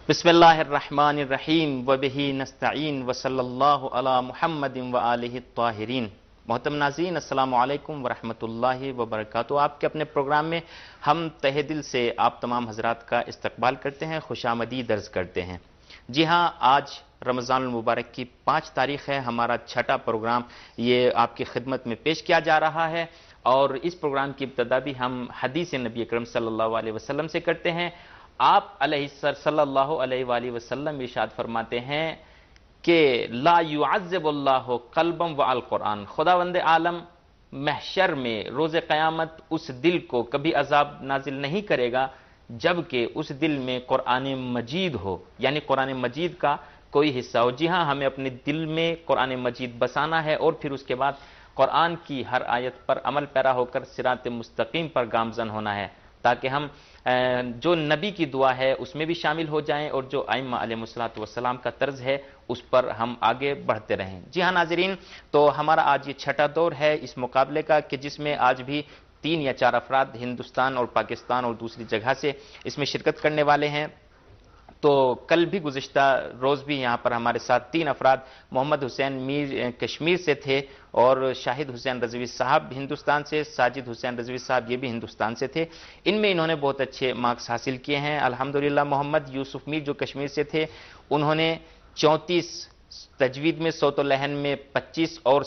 بسم اللہ الرحمن الرحیم وبہ نستعین وصلی اللہ علی محمد وآلہ الطاہرین۔ محترم ناظرین، السلام علیکم ورحمۃ اللہ وبرکاتہ۔ آپ کے اپنے پروگرام میں ہم تہہ دل سے آپ تمام حضرات کا استقبال کرتے ہیں، خوش آمدید درج کرتے ہیں۔ جی ہاں، آج رمضان المبارک کی 5 تاریخ ہے، ہمارا چھٹا پروگرام یہ آپ کی خدمت میں پیش کیا جا رہا ہے، اور اس پروگرام کی ابتدا بھی ہم حدیث نبی اکرم صلی اللہ علیہ وسلم سے کرتے ہیں۔ آپ صلی اللہ علیہ وآلہ وسلم ارشاد فرماتے ہیں کہ لا يعذب اللہ قلبا والقرآن، خداوند عالم محشر میں روز قیامت اس دل کو کبھی عذاب نازل نہیں کرے گا جبکہ اس دل میں قرآن مجید ہو، یعنی قرآن مجید کا کوئی حصہ ہو۔ جی ہاں، ہمیں اپنے دل میں قرآن مجید بسانا ہے اور پھر اس کے بعد قرآن کی ہر آیت پر عمل پیرا ہو کر صراط مستقیم پر گامزن ہونا ہے، تاکہ ہم جو نبی کی دعا ہے اس میں بھی شامل ہو جائیں اور جو ائمہ علیہ الصلوۃ والسلام کا طرز ہے اس پر ہم آگے بڑھتے رہیں۔ جی ہاں ناظرین، تو ہمارا آج یہ چھٹا دور ہے اس مقابلے کا کہ جس میں آج بھی 3 یا 4 افراد ہندوستان اور پاکستان اور دوسری جگہ سے اس میں شرکت کرنے والے ہیں۔ تو کل بھی گزشتہ روز بھی یہاں پر ہمارے ساتھ 3 افراد محمد حسین میر کشمیر سے تھے، اور شاہد حسین رضوی صاحب ہندوستان سے، ساجد حسین رضوی صاحب یہ بھی ہندوستان سے تھے۔ ان میں انہوں نے بہت اچھے مارکس حاصل کیے ہیں الحمدللہ۔ محمد یوسف میر جو کشمیر سے تھے، انہوں نے 34، تجوید میں، صوت و لحن میں 25 اور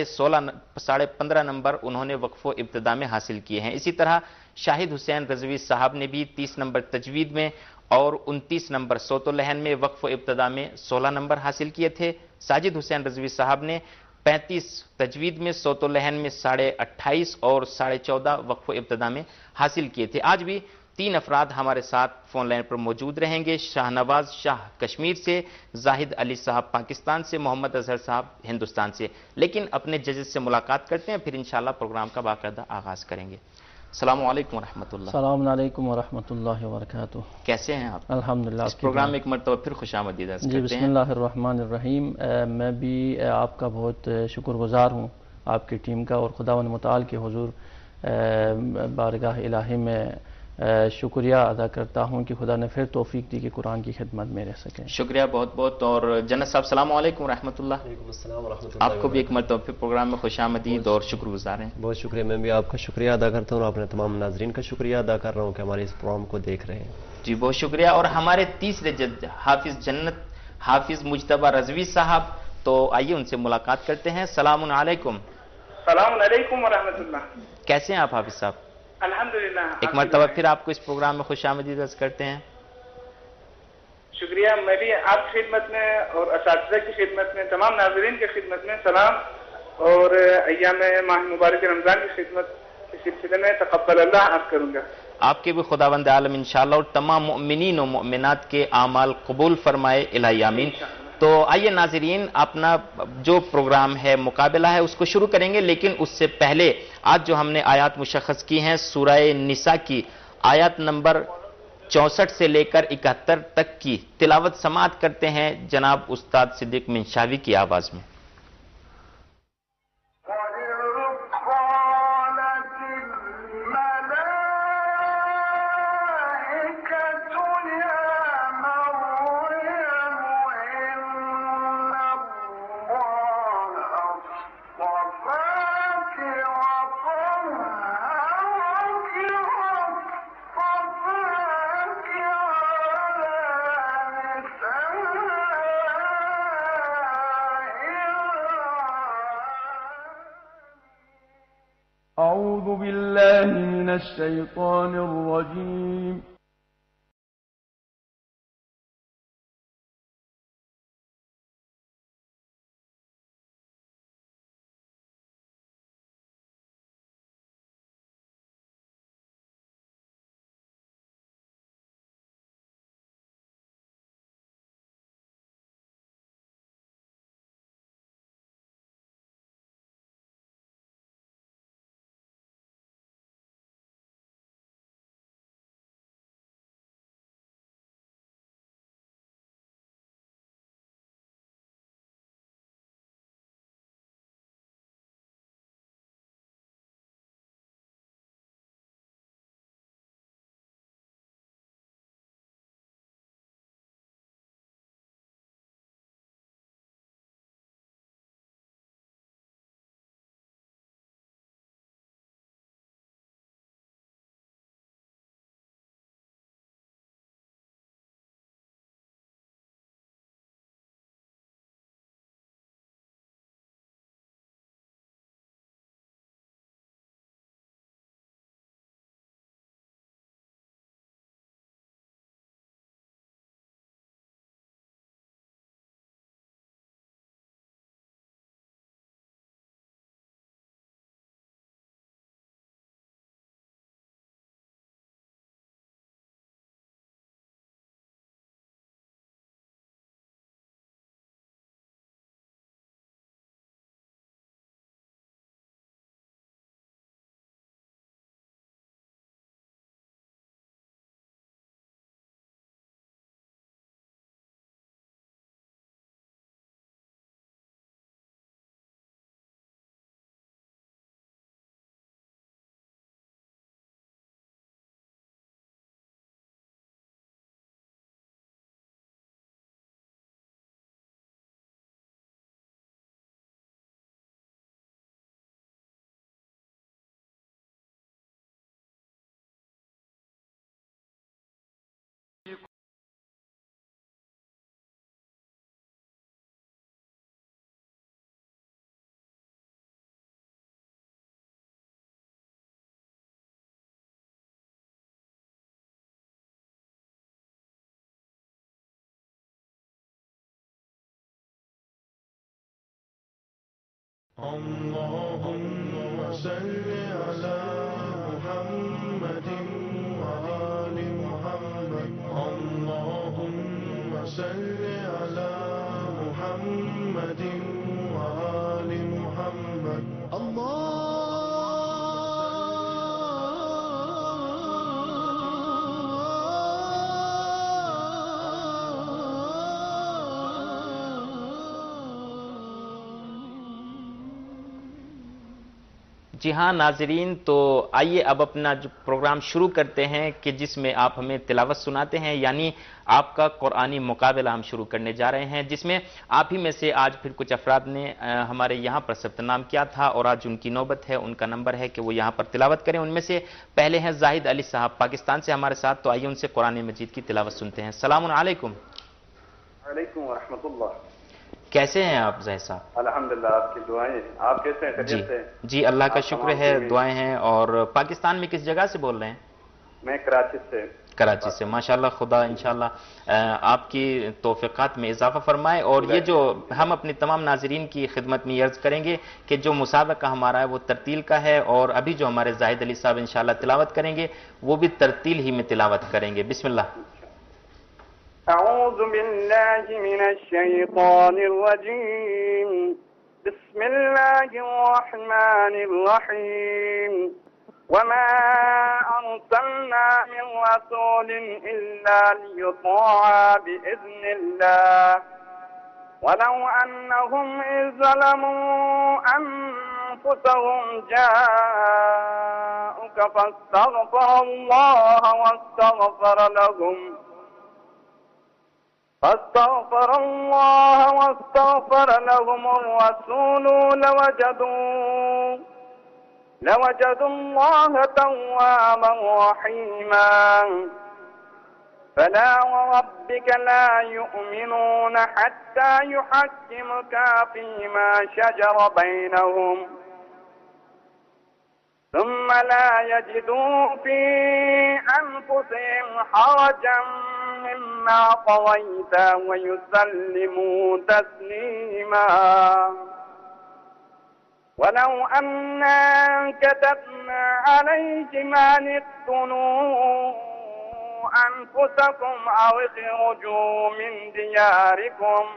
15.5 نمبر انہوں نے وقف و ابتدا میں حاصل کیے ہیں۔ اسی طرح شاہد حسین رضوی صاحب نے بھی 30 نمبر تجوید میں اور 29 نمبر صوت و لحن میں، وقف و ابتدا میں 16 نمبر حاصل کیے تھے۔ ساجد حسین رضوی صاحب نے 35 تجوید میں، صوت و لحن میں 28.5 اور 14.5 وقف و ابتدا میں حاصل کیے تھے۔ آج بھی 3 افراد ہمارے ساتھ فون لائن پر موجود رہیں گے، شاہ نواز شاہ کشمیر سے، زاہد علی صاحب پاکستان سے، محمد اظہر صاحب ہندوستان سے۔ لیکن اپنے ججز سے ملاقات کرتے ہیں، پھر انشاءاللہ پروگرام کا باقاعدہ آغاز کریں گے۔ السلام علیکم ورحمۃ اللہ۔ السلام علیکم ورحمۃ اللہ وبرکاتہ۔ کیسے ہیں آپ؟ الحمدللہ۔ اس پروگرام میں ایک مرتبہ پھر خوش آمدید عرض جی، کرتے بسم ہیں۔ اللہ الرحمن الرحیم۔ میں بھی آپ کا بہت شکر گزار ہوں، آپ کی ٹیم کا، اور خداوند متعال کے حضور بارگاہ الہی میں شکریہ ادا کرتا ہوں کہ خدا نے پھر توفیق دی کہ قرآن کی خدمت میں رہ سکیں۔ شکریہ بہت بہت۔ اور جنت صاحب السلام علیکم ورحمۃ اللہ۔ وعلیکم السلام ورحمۃ اللہ۔ آپ کو بھی ایک مرتبہ پھر پروگرام میں خوش آمدید اور شکر گزار ہیں۔ بہت شکریہ، میں بھی آپ کا شکریہ ادا کرتا ہوں اور اپنے تمام ناظرین کا شکریہ ادا کر رہا ہوں کہ ہمارے اس پروگرام کو دیکھ رہے ہیں۔ جی بہت شکریہ۔ اور ہمارے تیسرے جج حافظ جنت، حافظ مجتبیٰ رضوی صاحب، تو آئیے ان سے ملاقات کرتے ہیں۔ السلام علیکم۔ السلام علیکم ورحمۃ اللہ۔ کیسے ہیں آپ حافظ صاحب؟ الحمدللہ۔ ایک مرتبہ پھر آپ کو اس پروگرام میں خوش آمدید عرض کرتے ہیں۔ شکریہ، میں بھی آپ کی خدمت میں اور اساتذہ کی خدمت میں، تمام ناظرین کی خدمت میں سلام، اور ایام ماہ مبارک رمضان کی خدمت کے سلسلے میں تقبل اللہ عرض کروں گا۔ آپ کے بھی خداوند عالم انشاءاللہ اور تمام مؤمنین و مؤمنات کے اعمال قبول فرمائے، الہی آمین۔ تو آئیے ناظرین، اپنا جو پروگرام ہے، مقابلہ ہے، اس کو شروع کریں گے، لیکن اس سے پہلے آج جو ہم نے آیات مشخص کی ہیں سورہ نساء کی آیات نمبر 64 سے لے کر 71 تک کی تلاوت سماعت کرتے ہیں جناب استاد صدیق منشاوی کی آواز میں۔ أعوذ بالله من الشيطان الرجيم اللهم صل على محمد وآل محمد. اللهم صل على محمد وآل محمد. जी हाँ नाजरीन, तो आइए अब अपना जो प्रोग्राम शुरू करते हैं कि जिसमें आप हमें तिलावत सुनाते हैं, यानी आपका कुरानी मुकाबला हम शुरू करने जा रहे हैं, जिसमें आप ही में से आज फिर कुछ अफराद ने हमारे यहाँ पर सब्त नाम किया था और आज उनकी नौबत है, उनका नंबर है कि वो यहाँ पर तिलावत करें। उनमें से पहले हैं जाहिद अली साहब पाकिस्तान से हमारे साथ, तो आइए उनसे कुरान मजीद की तिलावत सुनते हैं। सलामुन अलैकुम। वालेकुम व रहमतुल्लाह। कैसे हैं आप जाहिद साहब? अल्हम्दुलिल्लाह, आपकी दुआएं। आप कैसे हैं? जी खैरियत से? जी, अल्लाह का शुक्र है, दुआएं हैं। और पाकिस्तान में किस जगह से बोल रहे हैं? मैं कराची से। कराची से, माशाल्लाह, खुदा इंशाल्लाह आपकी तौफीकात में इजाफा फरमाए। और ये जो हम अपनी तमाम नाजरीन की खिदमत में अर्ज करेंगे कि जो मुसाबका हमारा है वो तरतील का है, और अभी जो हमारे जाहिद अली साहब इंशाल्लाह तिलावत करेंगे वो भी तरतील ही में तिलावत करेंगे। बिस्मिल्लाह। أعوذ بالله من الشيطان الرجيم. بسم الله الرحمن الرحيم. وما أرسلنا من رسول إلا ليطاع بإذن الله ولو أنهم إذ ظلموا أنفسهم جاءوك فاستغفر الله واستغفر لهم الرسول لوجدوا الله توابا رحيما. فلا وربك لا يؤمنون حتى يحكمك فيما شجر بينهم ثم لا يجدوا في أنفسهم حرجا مما قضيت ويسلموا تسليما. ولو أنا كتبنا عليهم أن اقتلوا أنفسكم أو اخرجوا من دياركم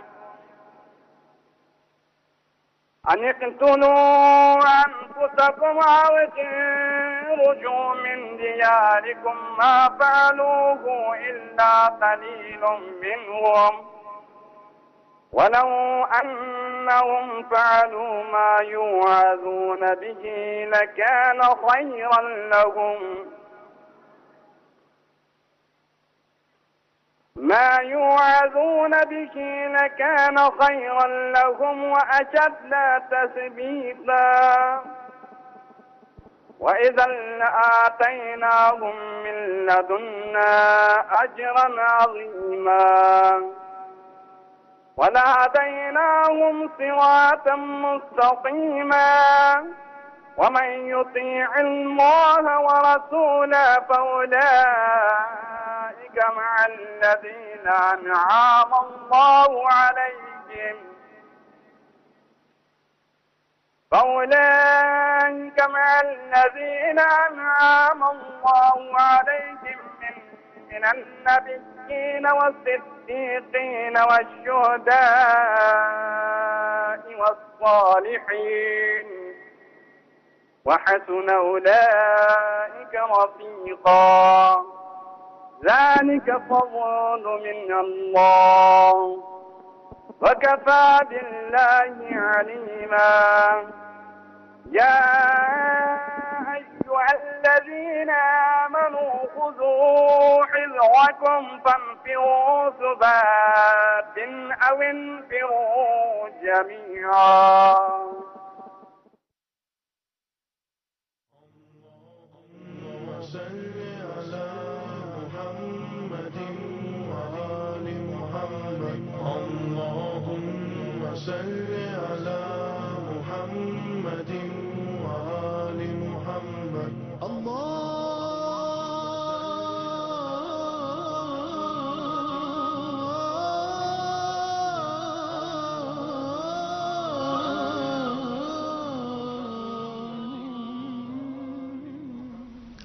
ما فعلوه إلا قليل منهم ولو أنهم فعلوا ما يوعظون به لكان خيرا لهم وأشد تثبيتا. وإذا لآتيناهم من لدنا أجرا عظيما ولهديناهم صراطا مستقيما. ومن يطيع الله ورسوله فأولئك مع الذين أنعم الله عليهم من النبيين والصديقين والشهداء والصالحين وحسن أولئك رفيقا. ذلك فضل من الله وكفى بالله عليما. يا أيها الذين آمنوا خذوا حذركم فانفروا ثبات أو انفروا جميعا. اللهم صل على محمد وآل محمد.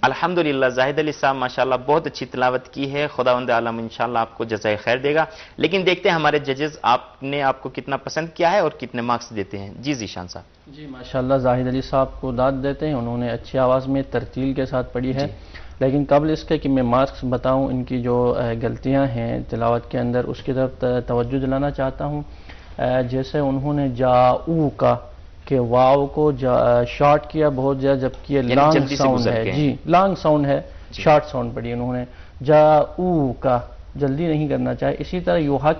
الحمدللہ زاہد علی صاحب ماشاءاللہ بہت اچھی تلاوت کی ہے، خداوند عالم انشاءاللہ آپ کو جزائے خیر دے گا. لیکن دیکھتے ہیں ہمارے ججز آپ کو کتنا پسند کیا ہے اور کتنے مارکس دیتے ہیں. جی ذیشان صاحب. جی ماشاءاللہ زاہد علی صاحب کو داد دیتے ہیں، انہوں نے اچھی آواز میں ترتیل کے ساتھ پڑھی ہے. لیکن قبل اس کے کہ میں مارکس بتاؤں ان کی جو غلطیاں ہیں تلاوت کے اندر، اس کی طرف توجہ دلانا چاہتا ہوں. جیسے انہوں نے جاؤ کا کہ واو کو شارٹ کیا بہت زیادہ، جبکہ یہ لانگ ساؤنڈ ہے. جی لانگ ساؤنڈ ہے، شارٹ ساؤنڈ پڑھی انہوں نے. جاؤ کا جلدی نہیں کرنا چاہے. اسی طرح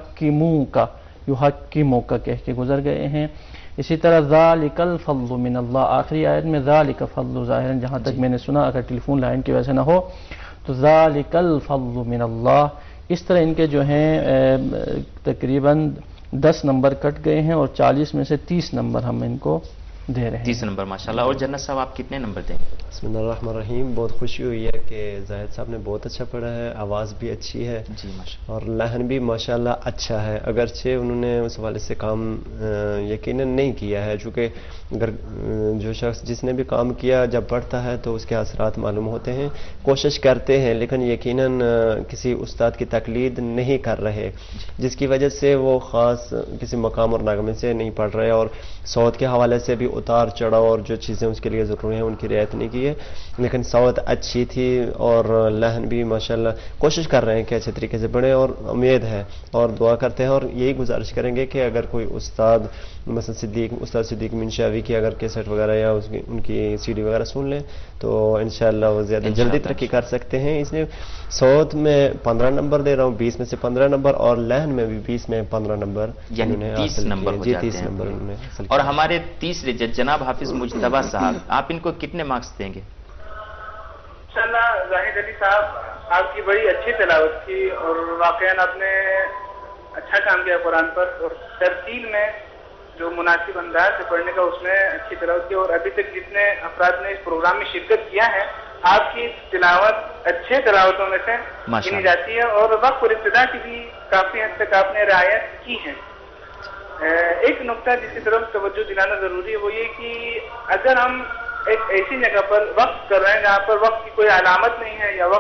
یحکمو کا کہہ کے گزر گئے ہیں. اسی طرح ذالک الفضل من اللہ، آخری آیت میں ذالک فضل ظاہر، جہاں تک میں نے سنا، اگر ٹیلی فون لائن کی وجہ سے نہ ہو تو ذالک الفضل من اللہ. اس طرح ان کے جو ہیں تقریباً 10 نمبر کٹ گئے ہیں اور 40 میں سے 30 نمبر ہم ان کو دے رہے ہیں. 30 نمبر ماشاءاللہ. اور جنت صاحب آپ کتنے نمبر دیں گے؟ بسم اللہ الرحمن الرحیم. بہت خوشی ہوئی ہے کہ زاہد صاحب نے بہت اچھا پڑھا ہے، آواز بھی اچھی ہے جی ماشاءاللہ، اور لحن بھی ماشاءاللہ اچھا ہے. اگرچہ انہوں نے اس حوالے سے کام یقیناً نہیں کیا ہے، چونکہ اگر جو شخص جس نے بھی کام کیا جب پڑھتا ہے تو اس کے اثرات معلوم ہوتے ہیں. کوشش کرتے ہیں لیکن یقیناً کسی استاد کی تقلید نہیں کر رہے، جس کی وجہ سے وہ خاص کسی مقام اور نغمے سے نہیں پڑھ رہے، اور صوت کے حوالے سے بھی اتار چڑھاؤ اور جو چیزیں اس کے لیے ضروری ہیں ان کی رعایت نہیں کی ہے. لیکن صوت اچھی تھی اور لحن بھی ماشاءاللہ. کوشش کر رہے ہیں کہ اچھے طریقے سے پڑھیں اور امید ہے اور دعا کرتے ہیں، اور یہی گزارش کریں گے کہ اگر کوئی استاد مثلا استاد صدیق منشاوی کی اگر کیسٹ وغیرہ یا ان کی CD وغیرہ سن لیں تو انشاءاللہ وہ زیادہ جلدی ترقی کر سکتے ہیں. اس نے صوت میں 15 نمبر دے رہا ہوں، 20 میں سے 15 نمبر، اور لحن میں بھی 20 میں 15 نمبر، یعنی 30 نمبر ہو جاتے ہیں. 30 نمبر انہوں نے حاصل اور کیا. ہمارے تیسرے جج جناب حافظ مجتبیٰ صاحب، آپ ان کو کتنے مارکس دیں گے؟ انشاءاللہ زاہد علی صاحب آپ کی بڑی اچھی تلاوت تھی اور واقعاً آپ نے اچھا کام کیا قرآن پر، اور ترتیل میں جو مناسب انداز سے پڑھنے کا اس میں اچھی تلاوت کی. اور ابھی تک جتنے افراد نے اس پروگرام میں شرکت کیا ہے، آپ کی تلاوت اچھے تلاوتوں میں سے گنی جاتی ہے، اور وقت اور ابتدا کی بھی کافی حد تک آپ نے رعایت کی ہے. ایک نقطہ جس کی طرف توجہ دلانا ضروری ہے وہ یہ کہ اگر ہم ایک ایسی جگہ پر وقت کر رہے ہیں جہاں پر وقت کی کوئی علامت نہیں ہے یا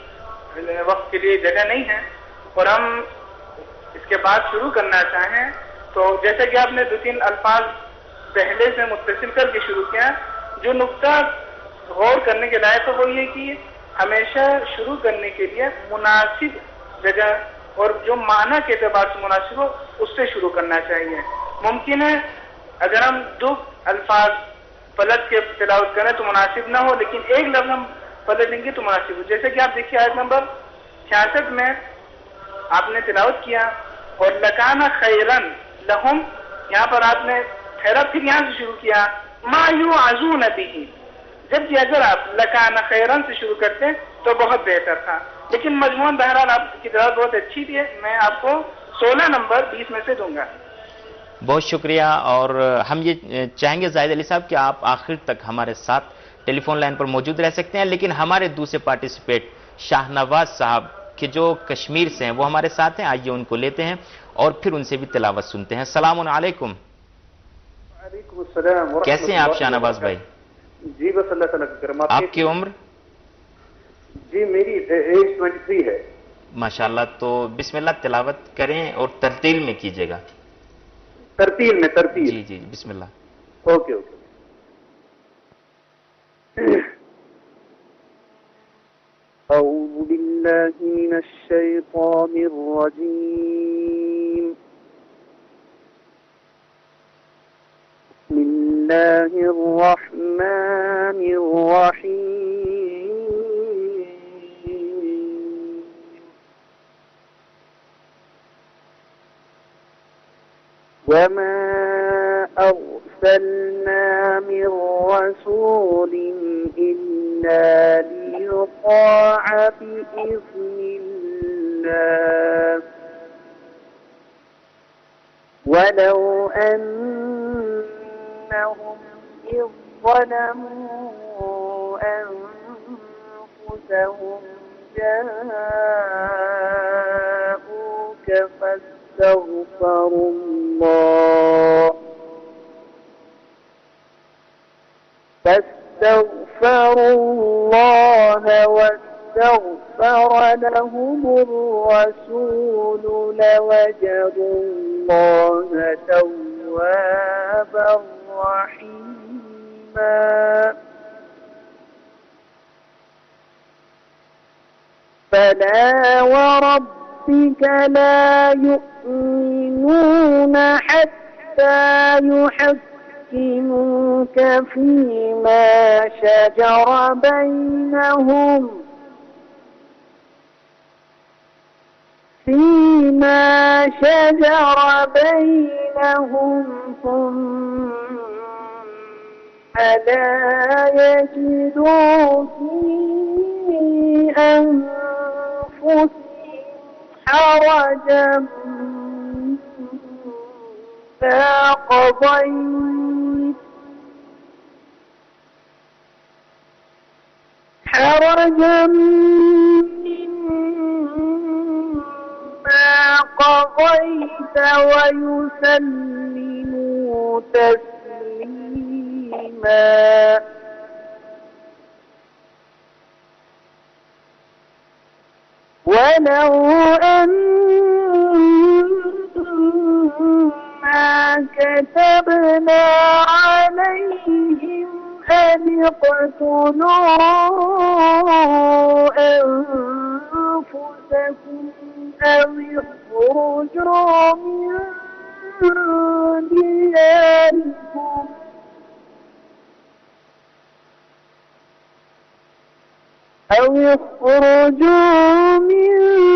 وقت کے لیے جگہ نہیں ہے، اور ہم اس کے بعد شروع کرنا چاہیں تو جیسا کہ آپ نے 2-3 الفاظ پہلے سے متصل کر کے شروع کیا، جو نقطہ غور کرنے کے لائق ہے وہ یہ کہ ہمیشہ شروع کرنے کے لیے مناسب جگہ اور جو معنی کے اعتبار سے مناسب ہو اس سے شروع کرنا چاہیے. ممکن ہے اگر ہم 2 الفاظ پلٹ کے تلاوت کریں تو مناسب نہ ہو، لیکن ایک لفظ ہم پلٹیں گے تو مناسب ہو. جیسے کہ آپ دیکھیے آیت نمبر 66 میں آپ نے تلاوت کیا اور لکان خیرن لہم، یہاں پر آپ نے خیرہ پھر یہاں سے شروع کیا ما یوعظون بہ، جبکہ اگر آپ لکان خیرن سے شروع کرتے تو بہت بہتر تھا. لیکن مجموعاً بہرحال آپ کی تلاوت بہت اچھی تھی، میں آپ کو 16 نمبر 20 میں سے دوں گا. بہت شکریہ. اور ہم یہ چاہیں گے زاہد علی صاحب کہ آپ آخر تک ہمارے ساتھ ٹیلی فون لائن پر موجود رہ سکتے ہیں، لیکن ہمارے دوسرے پارٹیسپیٹ شاہ نواز صاحب کہ جو کشمیر سے ہیں وہ ہمارے ساتھ ہیں. آئیے ان کو لیتے ہیں اور پھر ان سے بھی تلاوت سنتے ہیں. السلام علیکم. وعلیکم السلام. کیسے ہیں آپ شاہ نواز بھائی؟ جی بس اللہ تعالیٰ کا کرم. آپ کی عمر؟ جی میری ایج 23 ہے. ماشاءاللہ. تو بسم اللہ تلاوت کریں اور ترتیل میں کیجیے گا. ترتیل میں ترتیل. جی جی بسم اللہ. Okay okay. اعوذ باللہ من الشیطان الرجیم. بسم اللہ الرحمن الرحیم. وما أرسلنا من رسول إلا ليطاع بإذن الله ولو أنهم إذ ظلموا أنفسهم جاءوك فاستغفروا الله لهم الرسول لوجدوا الله توابا رحيما فلا وربك لا يؤمنون حتى يحكموك فيما شجر بينهم ثم لا يجدوا في أنفسهم حرجا مما قضيت ويسلموا تسليما ولو أنا كتبنا عليهم أن اقتلوا أنفسكم أو اخرجوا من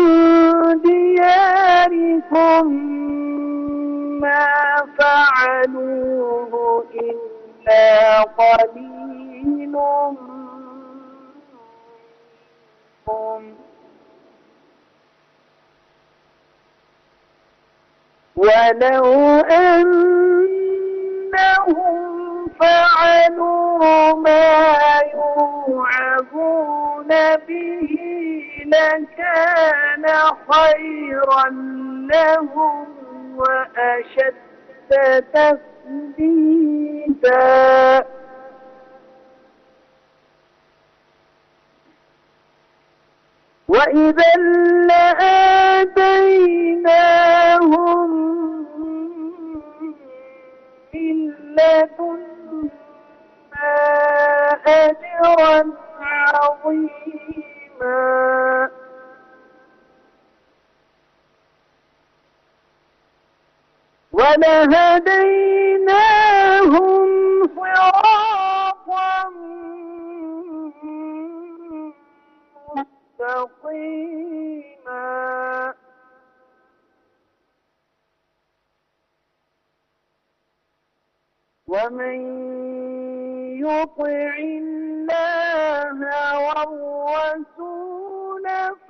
دياركم ما فعلوه إلا قليل منهم ولو أنهم فعلوا ما يوعظون به لكان خيرا لهم وأشد تثبيتا وإذا لآتيناهم من لدنا أجرا عظيما ولهديناهم صراطا مستقيما ومن يطع الله والرسول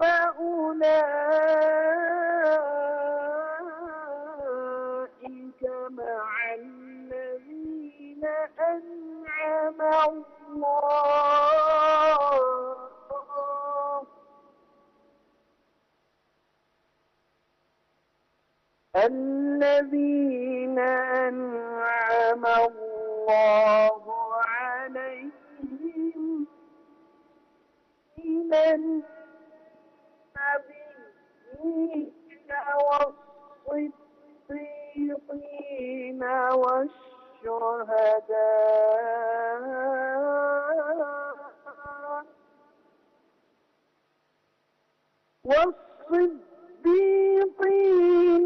فأولئك مع الذين أنعم الله عليهم من النبيين والصديقين والصديقين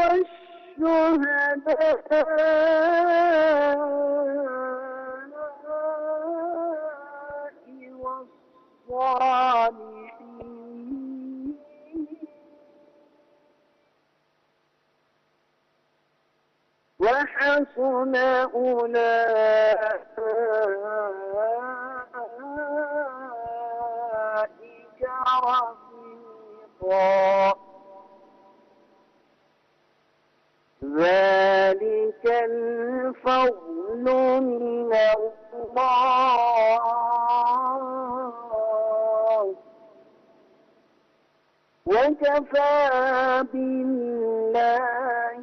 والشهداء والصالحين وحسن أولئك رفيقا ذلك الفضل من الله وكفى بالله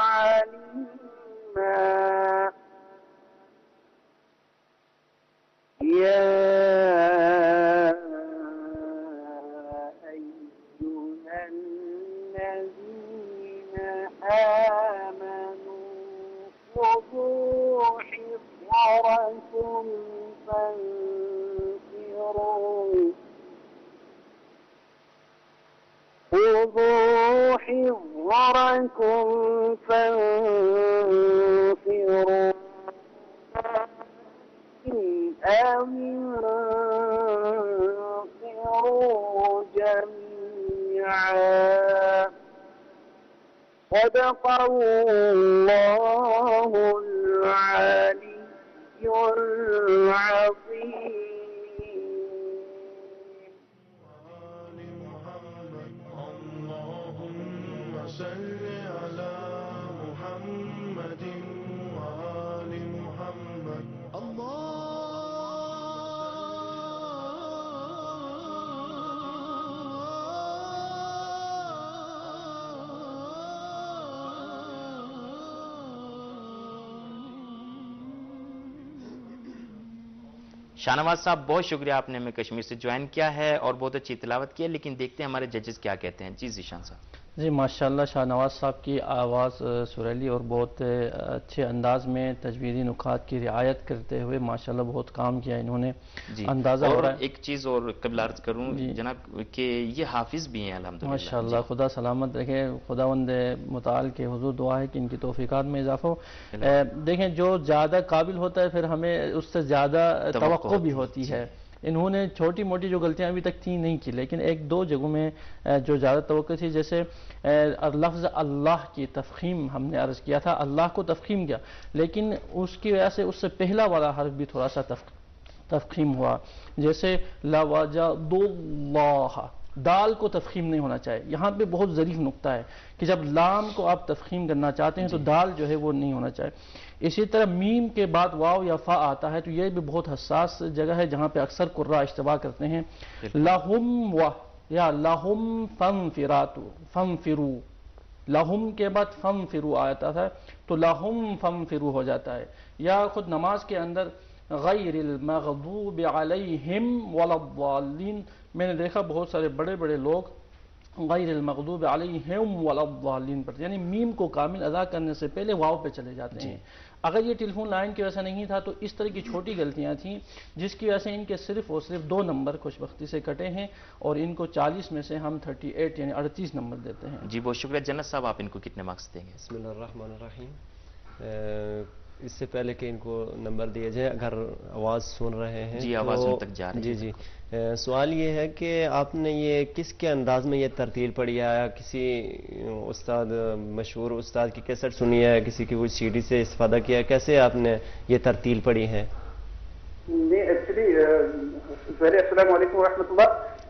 عليما يا أيها خذوا حذركم فانفروا خذوا حذركم فانفروا أو انفروا جميعا صدق الله العلي العظيم. اللهم صل على محمد وآل محمد. شاہنواز صاحب بہت شکریہ، آپ نے ہمیں کشمیر سے جوائن کیا ہے اور بہت اچھی تلاوت کی ہے، لیکن دیکھتے ہیں ہمارے ججز کیا کہتے ہیں. جی ذیشان صاحب. جی ماشاءاللہ شاہنواز صاحب کی آواز سریلی اور بہت اچھے انداز میں تجویدی نکات کی رعایت کرتے ہوئے ماشاءاللہ بہت کام کیا انہوں نے. جی اندازہ اور ہو رہا ہے ایک چیز اور قبل عرض کروں جناب کہ یہ حافظ بھی ہیں الحمدللہ. ماشاءاللہ خدا سلامت رکھے. خداوند متعال کے حضور دعا ہے کہ ان کی توفیقات میں اضافہ ہو. دیکھیں جو زیادہ قابل ہوتا ہے پھر ہمیں اس سے زیادہ توقع بھی ہوتی ہے. انہوں نے چھوٹی موٹی جو غلطیاں ابھی تک تھیں نہیں کی، لیکن ایک دو جگہوں میں جو زیادہ توقع تھی، جیسے لفظ اللہ کی تفخیم ہم نے عرض کیا تھا، اللہ کو تفخیم کیا، لیکن اس کی وجہ سے اس سے پہلا والا حرف بھی تھوڑا سا تفخیم ہوا. جیسے لَوَجَدُ اللَّهَ، دال کو تفخیم نہیں ہونا چاہیے. یہاں پہ بہت ظریف نقطہ ہے کہ جب لام کو آپ تفخیم کرنا چاہتے ہیں تو دال جو ہے وہ نہیں ہونا چاہیے. اسی طرح میم کے بعد واو یا فا آتا ہے تو یہ بھی بہت حساس جگہ ہے جہاں پہ اکثر قراء اشتباہ کرتے ہیں. لہم و یا لہم فنفرو، لہم کے بعد فنفرو آتا تھا تو لہم فنفرو ہو جاتا ہے. یا خود نماز کے اندر غیر المغضوب علیہم ولا الضالین، میں نے دیکھا بہت سارے بڑے بڑے لوگ غیر المغضوب علیہم ولا الضالین پر، یعنی میم کو کامل ادا کرنے سے پہلے واو پہ چلے جاتے ہیں. اگر یہ ٹیلی فون لائن کی وجہ سے نہیں تھا تو اس طرح کی چھوٹی غلطیاں تھیں جس کی وجہ سے ان کے صرف اور صرف 2 نمبر خوش بختی سے کٹے ہیں اور ان کو 40 میں سے ہم 38 یعنی 38 نمبر دیتے ہیں. جی بہت شکریہ. جنت صاحب آپ ان کو کتنے مارکس دیں گے؟ بسم اللہ الرحمن الرحیم. اس سے پہلے کہ ان کو نمبر دیے جائے، اگر آواز سن رہے ہیں جی آواز ان تک جا رہی ہے. جی سوال یہ ہے کہ آپ نے یہ کس کے انداز میں یہ ترتیل پڑھی ہے؟ یا کسی استاد مشہور استاد کی کیسٹ سنی ہے، کسی کی کوئی سی ڈی سے استفادہ کیا ہے؟ کیسے آپ نے یہ ترتیل پڑھی ہے؟ نہیں ایکچولی السلام علیکم ورحمۃ اللہ.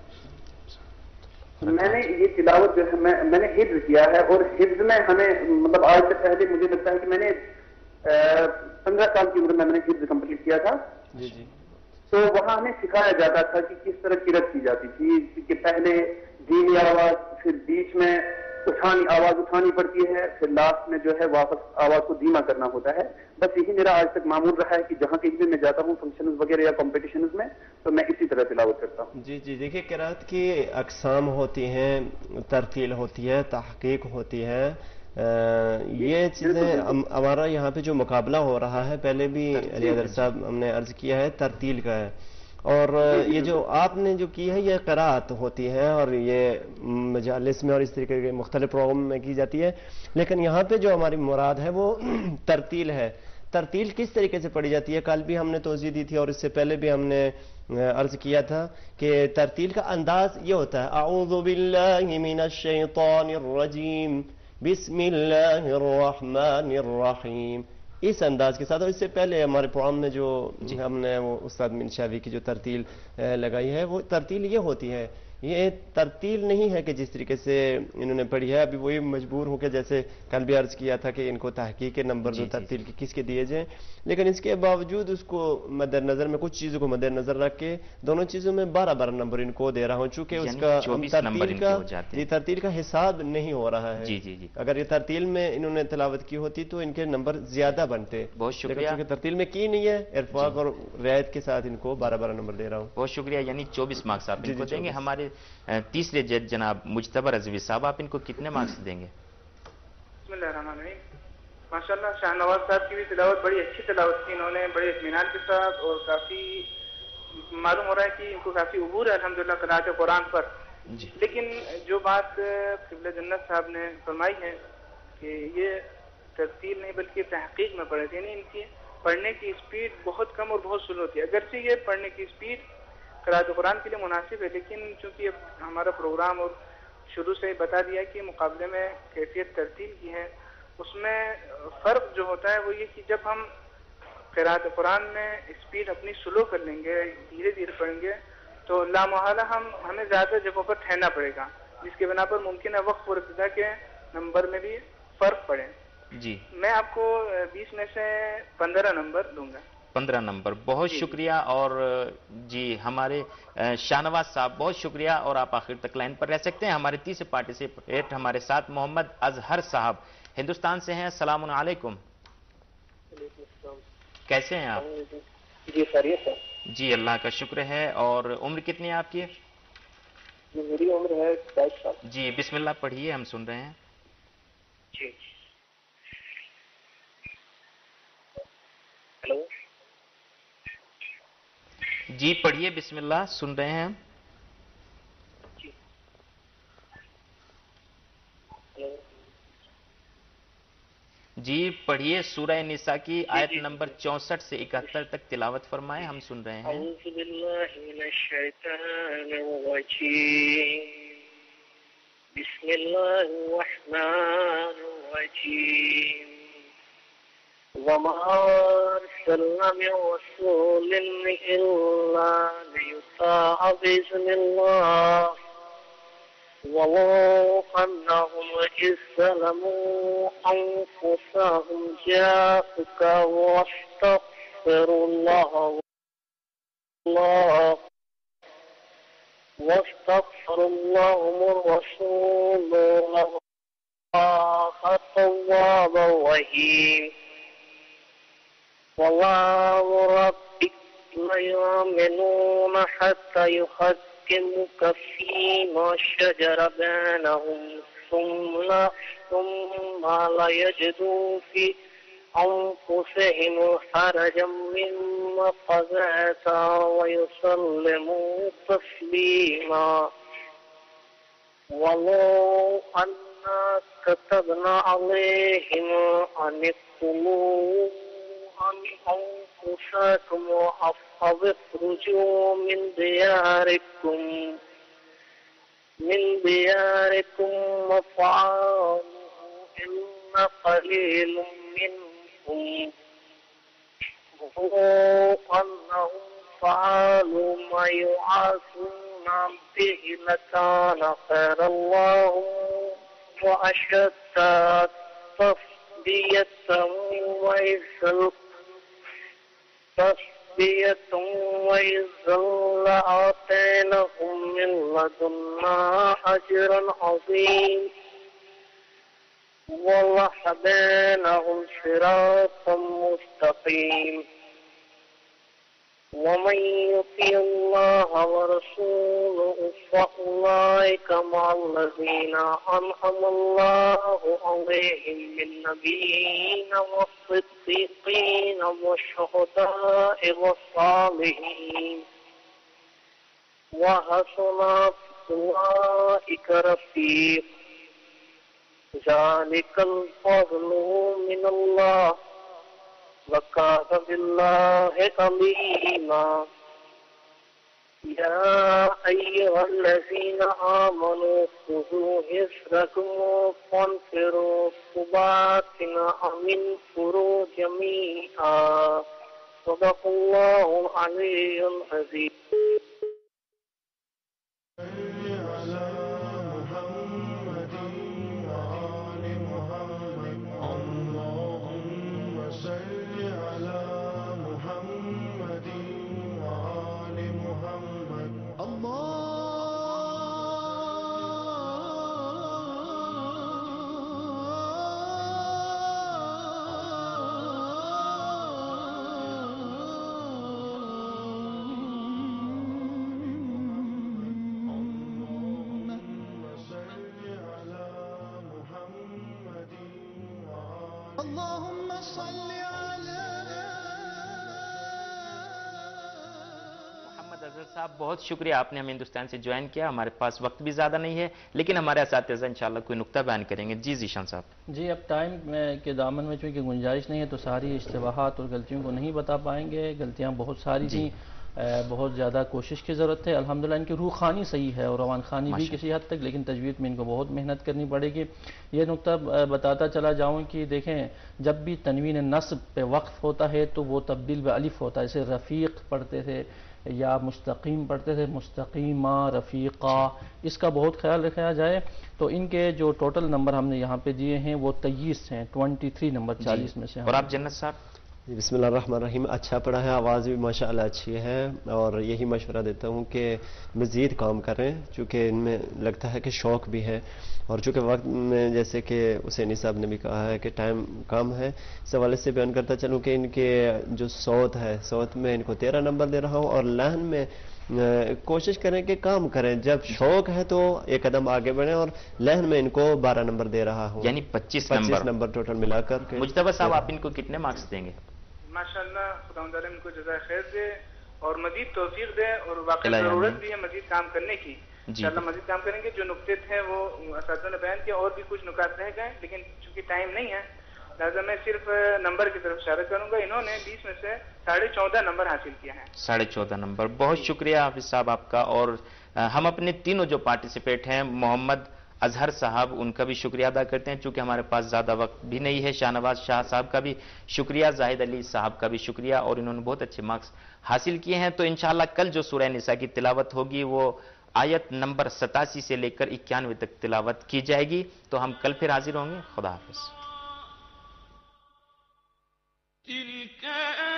میں نے یہ تلاوت جو ہے میں نے حفظ کیا ہے، اور حفظ میں ہمیں مطلب آج سے پہلے مجھے لگتا ہے کہ میں نے 15 سال کی عمر میں نے حفظ کمپلیٹ کیا تھا. جی تو وہاں ہمیں سکھایا جاتا تھا کہ کس طرح قرأت کی جاتی تھی، کہ پہلے دھیمی آواز، پھر بیچ میں آواز اٹھانی پڑتی ہے، پھر لاسٹ میں جو ہے واپس آواز کو دھیما کرنا ہوتا ہے. بس یہی میرا آج تک معمول رہا ہے کہ جہاں کہیں بھی میں جاتا ہوں فنکشنز وغیرہ یا کمپٹیشنز میں تو میں اسی طرح تلاوت کرتا ہوں. جی دیکھیے قرأت کی اقسام ہوتی ہیں، ترتیل ہوتی ہے، تحقیق ہوتی ہے. یہ چیزیں ہمارا یہاں پہ جو مقابلہ ہو رہا ہے پہلے بھی علی حیدر صاحب ہم نے عرض کیا ہے ترتیل کا ہے، اور یہ جو آپ نے جو کی ہے یہ قرأت ہوتی ہے اور یہ مجالس میں اور اس طریقے کے مختلف پروگرام میں کی جاتی ہے. لیکن یہاں پہ جو ہماری مراد ہے وہ ترتیل ہے. ترتیل کس طریقے سے پڑھی جاتی ہے؟ کل بھی ہم نے توضیح دی تھی اور اس سے پہلے بھی ہم نے عرض کیا تھا کہ ترتیل کا انداز یہ ہوتا ہے اعوذ باللہ من الشیطان الرجیم بسم اللہ الرحمن الرحیم، اس انداز کے ساتھ. اور اس سے پہلے ہمارے پروگرام میں جو ہم نے وہ استاد من شاوی کی جو ترتیل لگائی ہے وہ ترتیل یہ ہوتی ہے. یہ ترتیل نہیں ہے کہ جس طریقے سے انہوں نے پڑھی ہے. ابھی وہی مجبور ہو کے جیسے کل بھی عرض کیا تھا کہ ان کو تحقیق کے نمبر جو ترتیل کے کس کے دیے جائیں، لیکن اس کے باوجود اس کو مد نظر میں کچھ چیزوں کو مد نظر رکھ کے دونوں چیزوں میں 12 نمبر ان کو دے رہا ہوں، چونکہ اس کا ترتیل کا حساب نہیں ہو رہا ہے. اگر یہ ترتیل میں انہوں نے تلاوت کی ہوتی تو ان کے نمبر زیادہ بنتے. بہت شکریہ. چونکہ ترتیل میں کی نہیں ہے، ارفاق اور رعایت کے ساتھ ان کو 12 نمبر دے رہا ہوں. بہت شکریہ. یعنی 24 مارکس آپ ان کو دیں گے. ہمارے تیسرے جج جناب مجتبی رضوی صاحب، آپ ان کو کتنے مارکس دیں گے؟ بسم اللہ الرحمن الرحیم. माशाल्लाह शाह नवाज साहब की भी तिलावत बड़ी अच्छी तिलावत की इन्होंने, बड़े इत्मीनान के साथ, और काफ़ी मालूम हो रहा है कि इनको काफ़ी उबूर है अल्हम्दुलिल्लाह क़िराअत कुरान पर। लेकिन जो बात क़िबला जन्नत साहब ने फरमाई है कि ये तरतील नहीं बल्कि तहक़ीक़ में पढ़े थे, यानी इनकी पढ़ने की स्पीड बहुत कम और बहुत स्लो होती है। अगरचे ये पढ़ने की स्पीड क़िराअत कुरान के लिए मुनासिब है, लेकिन चूँकि अब हमारा प्रोग्राम और शुरू से ही बता दिया कि मुकाबले में कैफियत तरतील की है, उसमें फ़र्क जो होता है वो ये कि जब हम क़िराअत कुरान में स्पीड अपनी स्लो कर लेंगे, धीरे धीरे पढ़ेंगे, तो लामहला हमें ज़्यादा जगहों पर ठहरना पड़ेगा, जिसके बिना पर मुमकिन है वक्त और इब्तिदा के नंबर में भी फ़र्क पड़े जी। मैं आपको 20 में से 15 नंबर दूंगा। 15 नंबर, बहुत शुक्रिया। और जी हमारे शाहनवाज साहब बहुत शुक्रिया, और आप आखिर तक लाइन पर रह सकते हैं। हमारे तीसरे पार्टिसिपेंट हमारे साथ मोहम्मद अजहर साहब हिंदुस्तान से हैं। अस्सलाम वालेकुम, कैसे हैं आप? जी खैरियत है जी अल्लाह का शुक्र है। और उम्र कितनी है आपकी? जी मेरी उम्र है 22 साल। जी बिस्मिल्लाह पढ़िए, हम सुन रहे हैं। जी हेलो जी पढ़िए, बिस्मिल्लाह, सुन रहे हैं हम। जी हेलो जी पढ़िए, सूरह निसा की आयत नंबर 64 से 71 तक तिलावत फरमाएं, हम सुन रहे हैं। औज़ु बिल्लाहि मिनश शैतानिर रजीम, बिस्मिल्लाहिर रहमानिर रहीम, वमा अरसलना मिन रसूलिन इल्ला लियुताअ बिइज़्निल्लाह ولو أنهم إذ ظلموا أنفسهم جاءوك واستغفروا الله الرسول لوجدوا توابا رحيما ولا ربك لا يؤمنون حتى يحكموك فيما شجر بينهم ثم لا يجدوا في أنفسهم حرجا مما قضيت ويسلموا تسليما ولو أنا كتبنا عليهم أن اقتلوا أنفسكم أو اخرجوا من دياركم وفعلوا إن قليل منهم ولو أنهم فعلوا ما يوعظون به لكان خيرا لهم وأشد تثبية وإذا لآتيناهم من لدنا أجرا عظيما ولهديناهم صراطا مستقيما ومن يطع الله ورسوله فأولئك مع الذين أنعم الله عليهم من النبيين والصديقين والشهداء والصالحين وحسن أولئك رفيقا ذلك الفضل من الله وكفى بالله عليما يا أيها الذين آمنوا خذوا حذركم فانفروا ثبات أو انفروا جميعا صدق الله العلي العظيم. اللهم صل على محمد اظہر صاحب، بہت شکریہ، آپ نے ہمیں ہندوستان سے جوائن کیا. ہمارے پاس وقت بھی زیادہ نہیں ہے، لیکن ہمارے اساتذہ انشاءاللہ کوئی نقطہ بیان کریں گے. جی ذیشان صاحب. جی اب ٹائم کے دامن میں چونکہ گنجائش نہیں ہے تو ساری اشتباہات اور غلطیوں کو نہیں بتا پائیں گے. غلطیاں بہت ساری تھیں، بہت زیادہ کوشش کی ضرورت ہے. الحمدللہ ان کی روح خانی صحیح ہے اور روان خانی بھی کسی حد تک، لیکن تجوید میں ان کو بہت محنت کرنی پڑے گی. یہ نقطہ بتاتا چلا جاؤں کہ دیکھیں جب بھی تنوین نصب پہ وقف ہوتا ہے تو وہ تبدیل بالف ہوتا ہے. جیسے رفیق پڑھتے تھے یا مستقیم پڑھتے تھے، مستقیمہ، رفیقہ، اس کا بہت خیال رکھا جائے. تو ان کے جو ٹوٹل نمبر ہم نے یہاں پہ دیے ہیں وہ 23 ہیں، 23 نمبر 40 میں سے. اور آپ جنت صاحب؟ بسم اللہ الرحمن الرحیم. اچھا پڑھا ہے، آواز بھی ماشاءاللہ اچھی ہے، اور یہی مشورہ دیتا ہوں کہ مزید کام کریں، چونکہ ان میں لگتا ہے کہ شوق بھی ہے، اور چونکہ وقت میں جیسے کہ حسینی صاحب نے بھی کہا ہے کہ ٹائم کم ہے، اس حوالے سے بیان کرتا چلوں کہ ان کے جو صوت ہے، صوت میں ان کو 13 نمبر دے رہا ہوں، اور لحن میں کوشش کریں کہ کام کریں. جب شوق ہے تو ایک قدم آگے بڑھیں، اور لحن میں ان کو 12 نمبر دے رہا ہوں، یعنی 25 نمبر ٹوٹل ملا کر کے. مجتبی صاحب آپ ان کو کتنے مارکس دیں گے؟ ماشاءاللہ خداوند ان کو جزائے خیر دے اور مزید توفیق دے، اور واقعی ضرورت بھی ہے مزید کام کرنے کی. انشاءاللہ مزید کام کریں گے. جو نقطے تھے وہ اساتذہ نے بیان کیا، اور بھی کچھ نکات رہ گئے، لیکن چونکہ ٹائم نہیں ہے لہٰذا میں صرف نمبر کی طرف اشارہ کروں گا. انہوں نے 20 میں سے 14.5 نمبر حاصل کیا ہے. 14.5 نمبر. بہت شکریہ حافظ صاحب آپ کا. اور ہم اپنے تینوں جو پارٹیسپیٹ ہیں، محمد اظہر صاحب، ان کا بھی شکریہ ادا کرتے ہیں چونکہ ہمارے پاس زیادہ وقت بھی نہیں ہے. شاہ نواز شاہ صاحب کا بھی شکریہ، زاہد علی صاحب کا بھی شکریہ، اور انہوں نے بہت اچھے مارکس حاصل کیے ہیں. تو انشاءاللہ کل جو سورہ نساء کی تلاوت ہوگی وہ آیت نمبر 87 سے لے کر 91 تک تلاوت کی جائے گی. تو ہم کل پھر حاضر ہوں گے. خدا حافظ.